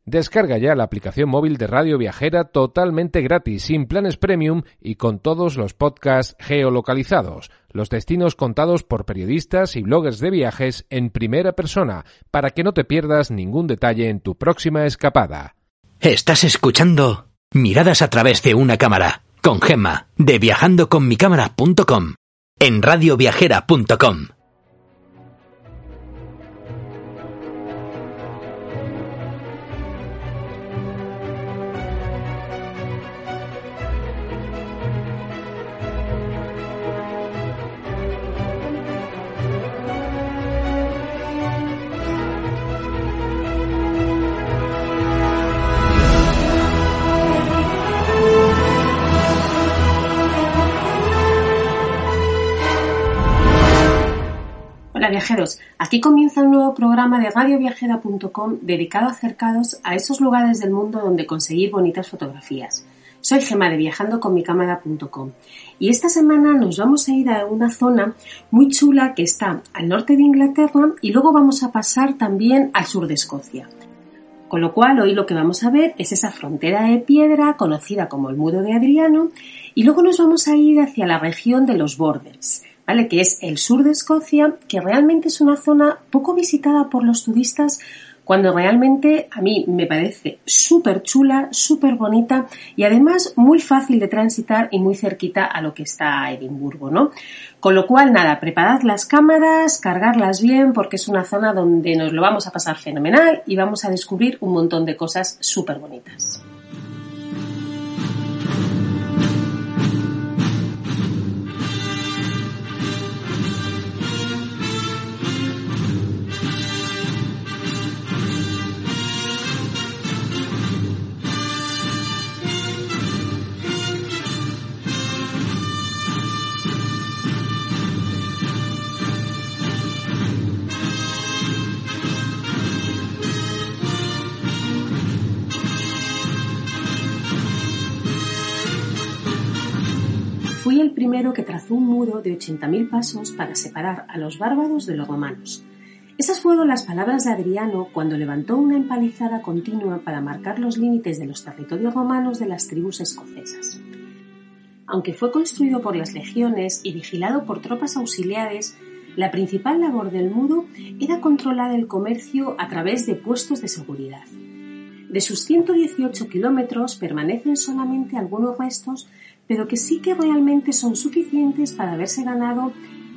Descarga ya la aplicación móvil de Radio Viajera totalmente gratis, sin planes premium y con todos los podcasts geolocalizados, los destinos contados por periodistas y bloggers de viajes en primera persona, para que no te pierdas ningún detalle en tu próxima escapada. Estás escuchando Miradas a través de una cámara, con Gemma, de viajandoconmicámara.com, en radioviajera.com. Hola viajeros, aquí comienza un nuevo programa de radioviajera.com dedicado a acercaros a esos lugares del mundo donde conseguir bonitas fotografías. Soy Gemma de viajandoconmicámara.com y esta semana nos vamos a ir a una zona muy chula que está al norte de Inglaterra y luego vamos a pasar también al sur de Escocia. Con lo cual hoy lo que vamos a ver es esa frontera de piedra conocida como el Muro de Adriano y luego nos vamos a ir hacia la región de los Borders, ¿vale? Que es el sur de Escocia, que realmente es una zona poco visitada por los turistas, cuando realmente a mí me parece súper chula, súper bonita y además muy fácil de transitar y muy cerquita a lo que está Edimburgo, ¿no? Con lo cual, nada, preparad las cámaras, cargarlas bien, porque es una zona donde nos lo vamos a pasar fenomenal y vamos a descubrir un montón de cosas súper bonitas. Fui el primero que trazó un muro de 80.000 pasos para separar a los bárbaros de los romanos. Esas fueron las palabras de Adriano cuando levantó una empalizada continua para marcar los límites de los territorios romanos de las tribus escocesas. Aunque fue construido por las legiones y vigilado por tropas auxiliares, la principal labor del muro era controlar el comercio a través de puestos de seguridad. De sus 118 kilómetros permanecen solamente algunos restos, pero que sí que realmente son suficientes para haberse ganado,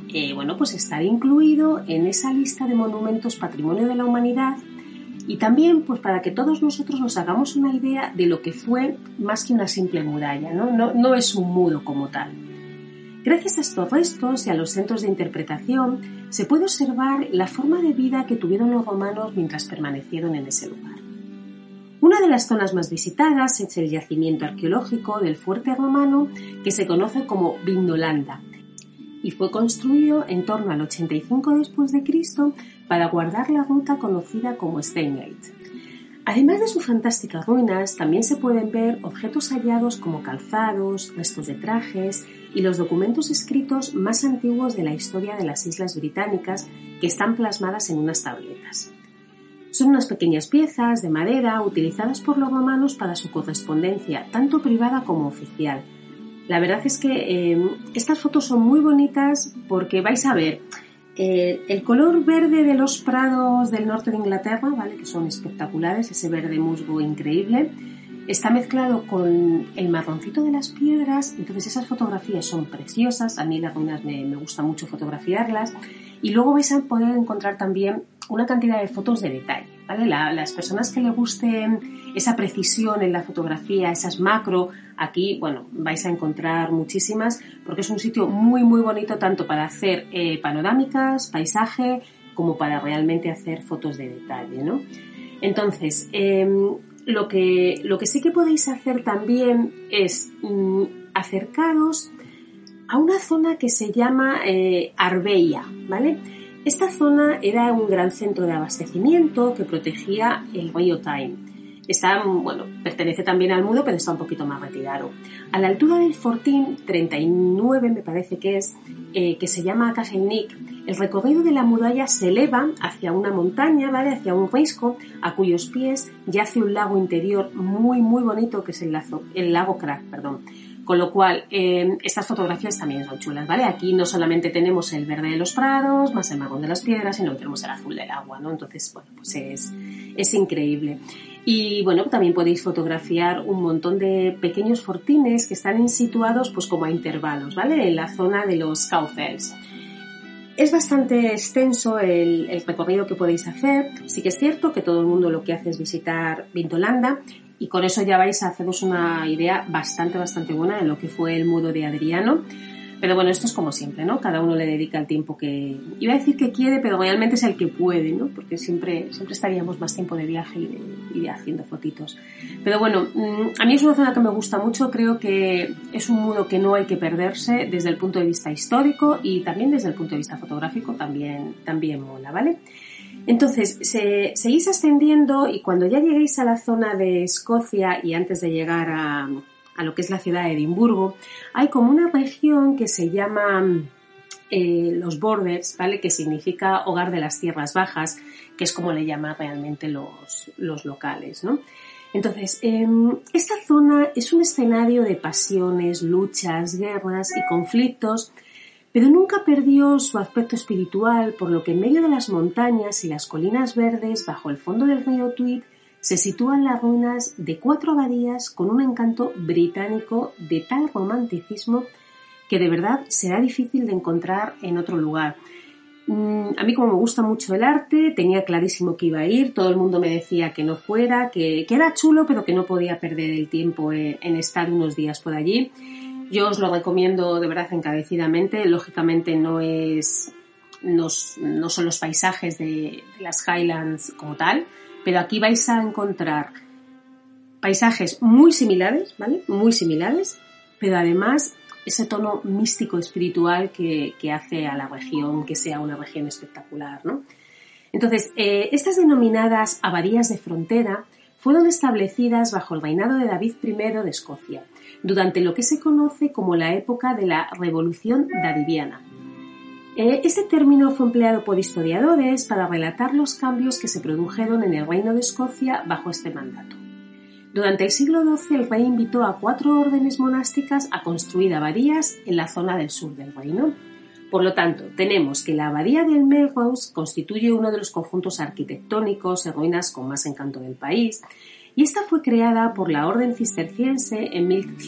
pues estar incluido en esa lista de monumentos Patrimonio de la Humanidad y también pues para que todos nosotros nos hagamos una idea de lo que fue más que una simple muralla, ¿no? No es un muro como tal. Gracias a estos restos y a los centros de interpretación se puede observar la forma de vida que tuvieron los romanos mientras permanecieron en ese lugar. Una de las zonas más visitadas es el yacimiento arqueológico del fuerte romano que se conoce como Vindolanda y fue construido en torno al 85 después de Cristo para guardar la ruta conocida como Steingate. Además de sus fantásticas ruinas, también se pueden ver objetos hallados como calzados, restos de trajes y los documentos escritos más antiguos de la historia de las Islas Británicas que están plasmadas en unas tabletas. Son unas pequeñas piezas de madera utilizadas por los romanos para su correspondencia, tanto privada como oficial. La verdad es que estas fotos son muy bonitas porque vais a ver el color verde de los prados del norte de Inglaterra, ¿vale? Que son espectaculares, ese verde musgo increíble, está mezclado con el marroncito de las piedras, entonces esas fotografías son preciosas, a mí las ruinas me gusta mucho fotografiarlas y luego vais a poder encontrar también una cantidad de fotos de detalle, ¿vale? Las personas que les guste esa precisión en la fotografía, esas macro, aquí, vais a encontrar muchísimas porque es un sitio muy, muy bonito tanto para hacer panorámicas, paisaje, como para realmente hacer fotos de detalle, ¿no? Entonces, lo que sí que podéis hacer también es acercaros a una zona que se llama Arbeia, ¿vale? Esta zona era un gran centro de abastecimiento que protegía el río Tyne. Está, bueno, pertenece también al Mudo, pero está un poquito más retirado. A la altura del Fortín 39, me parece que es, que se llama Caselnik, el recorrido de la muralla se eleva hacia una montaña, ¿vale? Hacia un risco, a cuyos pies yace un lago interior muy, muy bonito, que es el lago Krak, perdón. Con lo cual, estas fotografías también son chulas, ¿vale? Aquí no solamente tenemos el verde de los prados, más el marrón de las piedras, sino que tenemos el azul del agua, ¿no? Entonces, bueno, pues es increíble. Y bueno, también podéis fotografiar un montón de pequeños fortines que están situados pues como a intervalos, ¿vale? En la zona de los Kaufels. Es bastante extenso el recorrido que podéis hacer. Sí que es cierto que todo el mundo lo que hace es visitar Vintolanda y con eso ya vais a haceros una idea bastante buena de lo que fue el Mudo de Adriano. Pero bueno, esto es como siempre, ¿no? Cada uno le dedica el tiempo que... Iba a decir que quiere, pero realmente es el que puede, ¿no? Porque siempre estaríamos más tiempo de viaje y de haciendo fotitos. Pero bueno, a mí es una zona que me gusta mucho. Creo que es un Mudo que no hay que perderse desde el punto de vista histórico y también desde el punto de vista fotográfico también mola, ¿vale? Entonces, seguís ascendiendo y cuando ya lleguéis a la zona de Escocia y antes de llegar a lo que es la ciudad de Edimburgo, hay como una región que se llama los Borders, ¿vale? Que significa hogar de las tierras bajas, que es como le llaman realmente los locales, ¿no? Entonces, esta zona es un escenario de pasiones, luchas, guerras y conflictos, pero nunca perdió su aspecto espiritual, por lo que en medio de las montañas y las colinas verdes, bajo el fondo del río Tweed, se sitúan las ruinas de 4 abadías con un encanto británico de tal romanticismo que de verdad será difícil de encontrar en otro lugar. A mí, como me gusta mucho el arte, tenía clarísimo que iba a ir. Todo el mundo me decía que no fuera, que era chulo, pero que no podía perder el tiempo en estar unos días por allí. Yo os lo recomiendo de verdad encarecidamente. Lógicamente no son los paisajes de las Highlands como tal, pero aquí vais a encontrar paisajes muy similares, ¿vale? Muy similares, pero además ese tono místico espiritual que hace a la región que sea una región espectacular, ¿no? Entonces, estas denominadas abadías de frontera fueron establecidas bajo el reinado de David I de Escocia, durante lo que se conoce como la época de la Revolución Davidiana. Este término fue empleado por historiadores para relatar los cambios que se produjeron en el Reino de Escocia bajo este mandato. Durante el siglo XII el rey invitó a 4 órdenes monásticas a construir abadías en la zona del sur del reino. Por lo tanto, tenemos que la abadía del Melrose constituye uno de los conjuntos arquitectónicos en ruinas con más encanto del país, y esta fue creada por la Orden Cisterciense en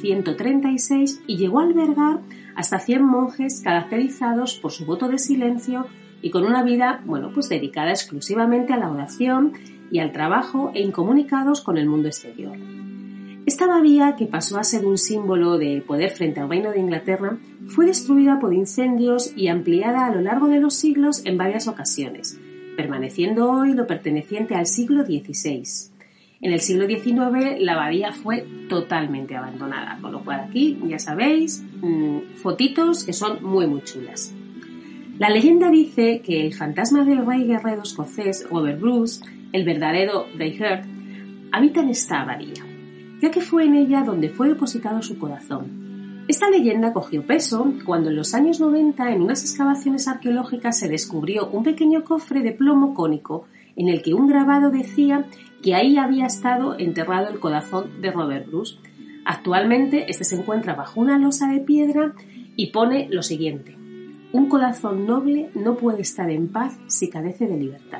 1136 y llegó a albergar hasta 100 monjes caracterizados por su voto de silencio y con una vida, pues dedicada exclusivamente a la oración y al trabajo e incomunicados con el mundo exterior. Esta abadía, que pasó a ser un símbolo de poder frente al Reino de Inglaterra, fue destruida por incendios y ampliada a lo largo de los siglos en varias ocasiones, permaneciendo hoy lo perteneciente al siglo XVI. En el siglo XIX la abadía fue totalmente abandonada, con lo cual aquí, ya sabéis, fotitos que son muy muy chulas. La leyenda dice que el fantasma del rey guerrero escocés Robert Bruce, el verdadero Braveheart, habita en esta abadía, ya que fue en ella donde fue depositado su corazón. Esta leyenda cogió peso cuando en los años 90 en unas excavaciones arqueológicas se descubrió un pequeño cofre de plomo cónico en el que un grabado decía que ahí había estado enterrado el corazón de Robert Bruce. Actualmente este se encuentra bajo una losa de piedra y pone lo siguiente: un corazón noble no puede estar en paz si carece de libertad.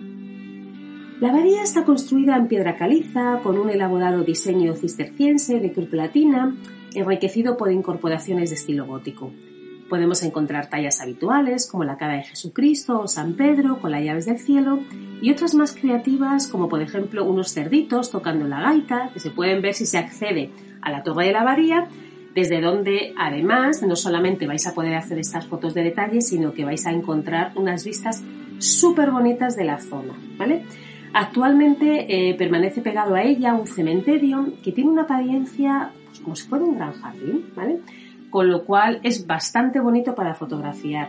La abadía está construida en piedra caliza con un elaborado diseño cisterciense de croplatina enriquecido por incorporaciones de estilo gótico. Podemos encontrar tallas habituales como la cara de Jesucristo o San Pedro con las llaves del cielo y otras más creativas como por ejemplo unos cerditos tocando la gaita que se pueden ver si se accede a la torre de la abadía, desde donde además no solamente vais a poder hacer estas fotos de detalle, sino que vais a encontrar unas vistas súper bonitas de la zona, ¿vale? Actualmente permanece pegado a ella un cementerio que tiene una apariencia como si fuera un gran jardín, ¿vale? Con lo cual es bastante bonito para fotografiar.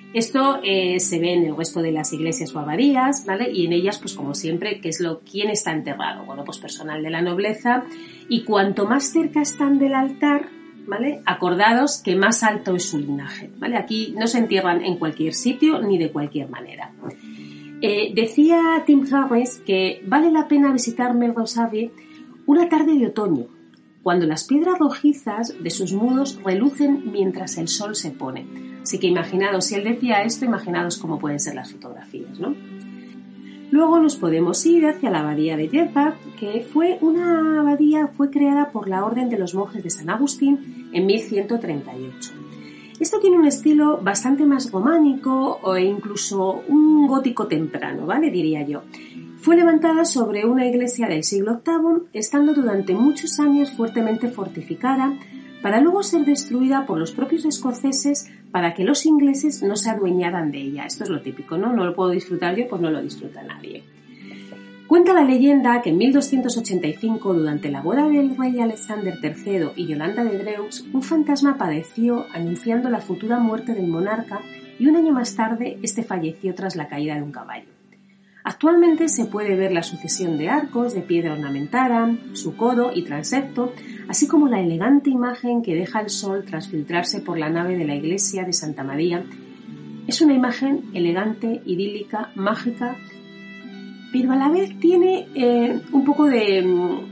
Esto se ve en el resto de las iglesias o abadías, ¿vale? Y en ellas, pues como siempre, ¿quién está enterrado? Bueno, pues personal de la nobleza, y cuanto más cerca están del altar, ¿vale? Acordados que más alto es su linaje, ¿vale? Aquí no se entierran en cualquier sitio ni de cualquier manera. Decía Tim Harris que vale la pena visitar Melrose Abbey una tarde de otoño, cuando las piedras rojizas de sus muros relucen mientras el sol se pone. Así que imaginaos, si él decía esto, imaginaos cómo pueden ser las fotografías, ¿no? Luego nos podemos ir hacia la abadía de Jedburgh, que fue creada por la Orden de los Monjes de San Agustín en 1138. Esto tiene un estilo bastante más románico o incluso un gótico temprano, ¿vale? Diría yo. Fue levantada sobre una iglesia del siglo VIII, estando durante muchos años fuertemente fortificada, para luego ser destruida por los propios escoceses para que los ingleses no se adueñaran de ella. Esto es lo típico, ¿no? No lo puedo disfrutar yo, pues no lo disfruta nadie. Cuenta la leyenda que en 1285, durante la boda del rey Alexander III y Yolanda de Dreux, un fantasma apareció anunciando la futura muerte del monarca y un año más tarde este falleció tras la caída de un caballo. Actualmente se puede ver la sucesión de arcos de piedra ornamentada, su codo y transepto, así como la elegante imagen que deja el sol tras filtrarse por la nave de la iglesia de Santa María. Es una imagen elegante, idílica, mágica, pero a la vez tiene un poco de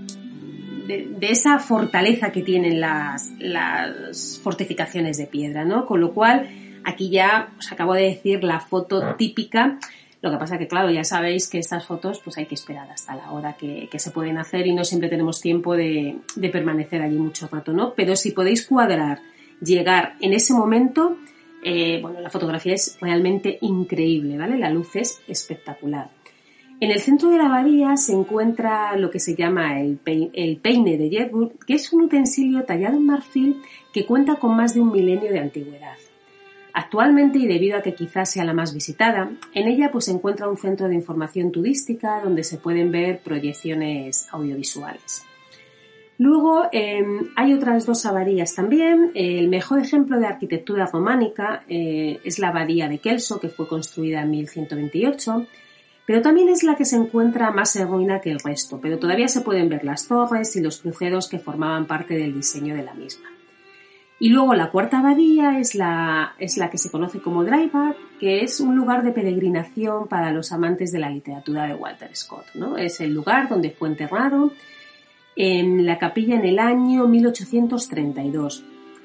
esa fortaleza que tienen las fortificaciones de piedra, ¿no? Con lo cual, aquí ya os acabo de decir la foto típica. Lo que pasa que, claro, ya sabéis que estas fotos pues hay que esperar hasta la hora que se pueden hacer y no siempre tenemos tiempo de permanecer allí mucho rato, ¿no? Pero si podéis cuadrar, llegar en ese momento, la fotografía es realmente increíble, ¿vale? La luz es espectacular. En el centro de la abadía se encuentra lo que se llama el peine de Jedburgh, que es un utensilio tallado en marfil que cuenta con más de 1 milenio de antigüedad. Actualmente, y debido a que quizás sea la más visitada, en ella pues se encuentra un centro de información turística donde se pueden ver proyecciones audiovisuales. Luego hay otras 2 abadías también. El mejor ejemplo de arquitectura románica es la abadía de Kelso, que fue construida en 1128, pero también es la que se encuentra más en ruina que el resto, pero todavía se pueden ver las torres y los cruceros que formaban parte del diseño de la misma. Y luego la 4ª abadía es la que se conoce como Dryburgh, que es un lugar de peregrinación para los amantes de la literatura de Walter Scott, ¿no? Es el lugar donde fue enterrado en la capilla en el año 1832.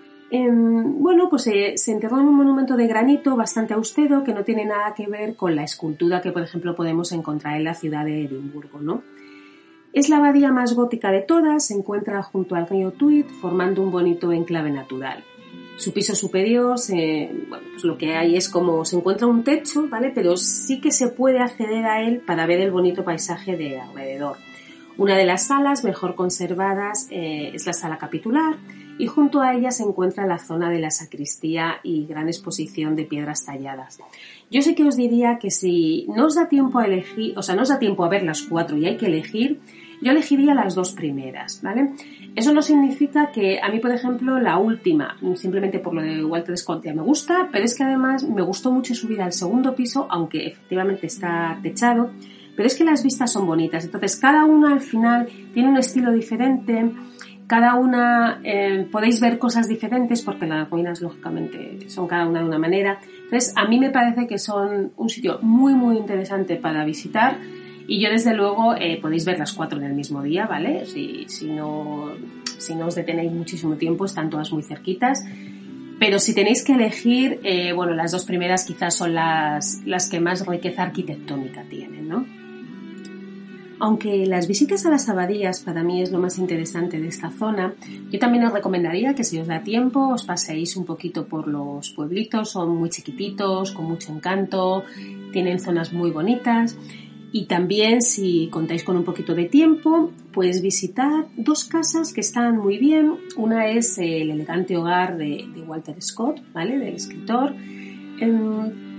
Se enterró en un monumento de granito bastante austero que no tiene nada que ver con la escultura que, por ejemplo, podemos encontrar en la ciudad de Edimburgo, ¿no? Es la abadía más gótica de todas, se encuentra junto al río Tweed, formando un bonito enclave natural. Su piso superior, lo que hay es como se encuentra un techo, ¿vale? Pero sí que se puede acceder a él para ver el bonito paisaje de alrededor. Una de las salas mejor conservadas es la sala capitular y junto a ella se encuentra la zona de la sacristía y gran exposición de piedras talladas. Yo sé que os diría que si no os da tiempo a elegir, no os da tiempo a ver las 4 y hay que elegir, yo elegiría las 2 primeras, ¿vale? Eso no significa que a mí, por ejemplo, la última, simplemente por lo de Walter Scott ya me gusta, pero es que además me gustó mucho subir al 2º piso, aunque efectivamente está techado, pero es que las vistas son bonitas. Entonces, cada una al final tiene un estilo diferente, cada una podéis ver cosas diferentes porque las ruinas, lógicamente, son cada una de una manera. Entonces, a mí me parece que son un sitio muy, muy interesante para visitar. Y yo, desde luego, podéis ver las 4 en el mismo día, ¿vale? Si no os detenéis muchísimo tiempo, están todas muy cerquitas. Pero si tenéis que elegir, las 2 primeras quizás son las que más riqueza arquitectónica tienen, ¿no? Aunque las visitas a las abadías para mí es lo más interesante de esta zona, yo también os recomendaría que si os da tiempo os paséis un poquito por los pueblitos. Son muy chiquititos, con mucho encanto, tienen zonas muy bonitas. Y también, si contáis con un poquito de tiempo, pues visitad 2 casas que están muy bien. Una es el elegante hogar de Walter Scott, ¿vale? Del escritor.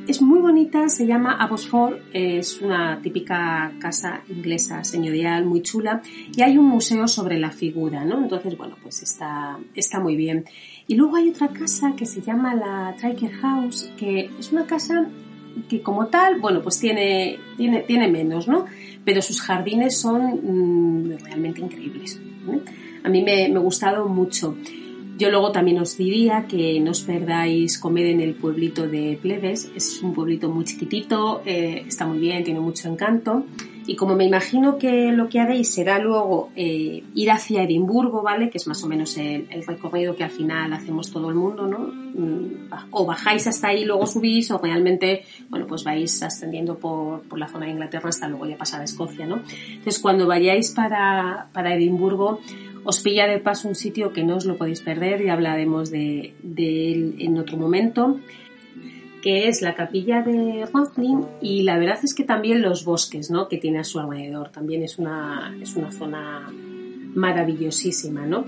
Es muy bonita, se llama Abbotsford, es una típica casa inglesa señorial muy chula y hay un museo sobre la figura, ¿no? Entonces, bueno, pues está muy bien. Y luego hay otra casa que se llama la Tracker House, que es una casa que como tal, bueno, pues tiene menos, ¿no? Pero sus jardines son realmente increíbles, ¿eh? A mí me ha gustado mucho. Yo luego también os diría que no os perdáis comer en el pueblito de Plebes. Es un pueblito muy chiquitito, está muy bien, tiene mucho encanto. Y como me imagino que lo que haréis será luego ir hacia Edimburgo, ¿vale? Que es más o menos el recorrido que al final hacemos todo el mundo, ¿no? O bajáis hasta ahí, luego subís, o realmente, bueno, pues vais ascendiendo por la zona de Inglaterra hasta luego ya pasar a Escocia, ¿no? Entonces, cuando vayáis para Edimburgo, os pilla de paso un sitio que no os lo podéis perder y hablaremos de él en otro momento, que es la capilla de Rochlin, y la verdad es que también los bosques, ¿no?, que tiene a su alrededor. También es una zona maravillosísima, ¿no?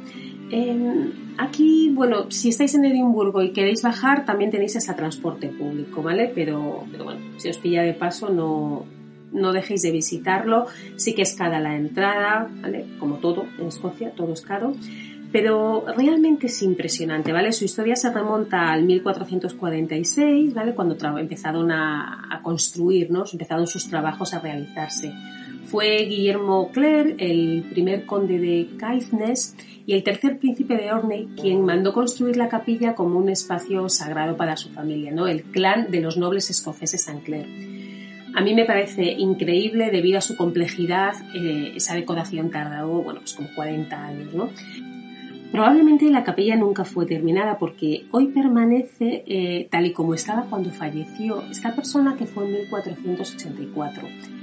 Aquí, bueno, si estáis en Edimburgo y queréis bajar, también tenéis hasta transporte público, ¿vale? Pero bueno, si os pilla de paso, no dejéis de visitarlo. Sí que es cara la entrada, ¿vale? Como todo en Escocia, todo es caro. Pero realmente es impresionante, ¿vale? Su historia se remonta al 1446, ¿vale? Cuando empezaron a construir, ¿no? Empezaron sus trabajos a realizarse. Fue Guillermo Clare, el primer conde de Caithness y el tercer príncipe de Orkney, quien mandó construir la capilla como un espacio sagrado para su familia, ¿no? El clan de los nobles escoceses St. Clair. A mí me parece increíble debido a su complejidad. Esa decoración tardó, bueno, pues como 40 años, ¿no? Probablemente la capilla nunca fue terminada porque hoy permanece tal y como estaba cuando falleció esta persona, que fue en 1484.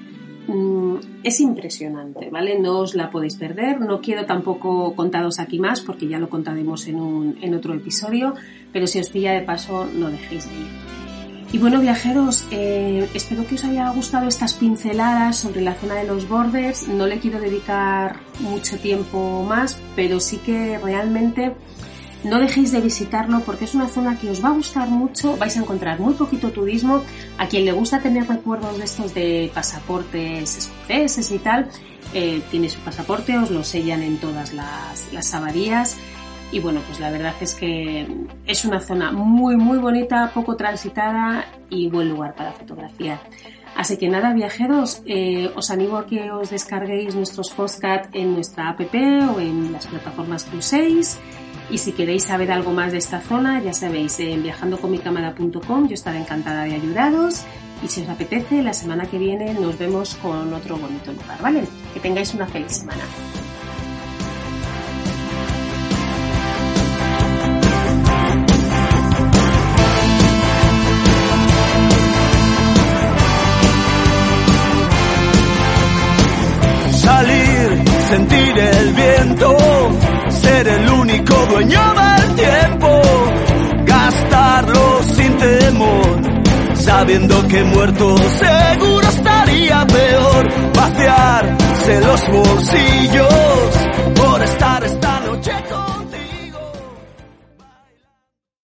Es impresionante, ¿vale? No os la podéis perder. No quiero tampoco contaros aquí más porque ya lo contaremos en otro episodio, pero si os pilla de paso, no dejéis de ir. Y bueno, viajeros, espero que os haya gustado estas pinceladas sobre la zona de los Borders. No le quiero dedicar mucho tiempo más, pero sí que realmente no dejéis de visitarlo porque es una zona que os va a gustar mucho. Vais a encontrar muy poquito turismo. A quien le gusta tener recuerdos de estos de pasaportes escoceses y tal, tiene su pasaporte, os lo sellan en todas las abadías. Y bueno, pues la verdad es que es una zona muy muy bonita, poco transitada y buen lugar para fotografiar. Así que nada, viajeros, os animo a que os descarguéis nuestros podcasts en nuestra app o en las plataformas que uséis. Y si queréis saber algo más de esta zona, ya sabéis, en viajandoconmicámara.com, yo estaré encantada de ayudaros. Y si os apetece, la semana que viene nos vemos con otro bonito lugar, ¿vale? Que tengáis una feliz semana. Salir, sentir el viento, ser el único dueño del tiempo, gastarlo sin temor, sabiendo que muerto seguro estaría peor, vaciarse los bolsillos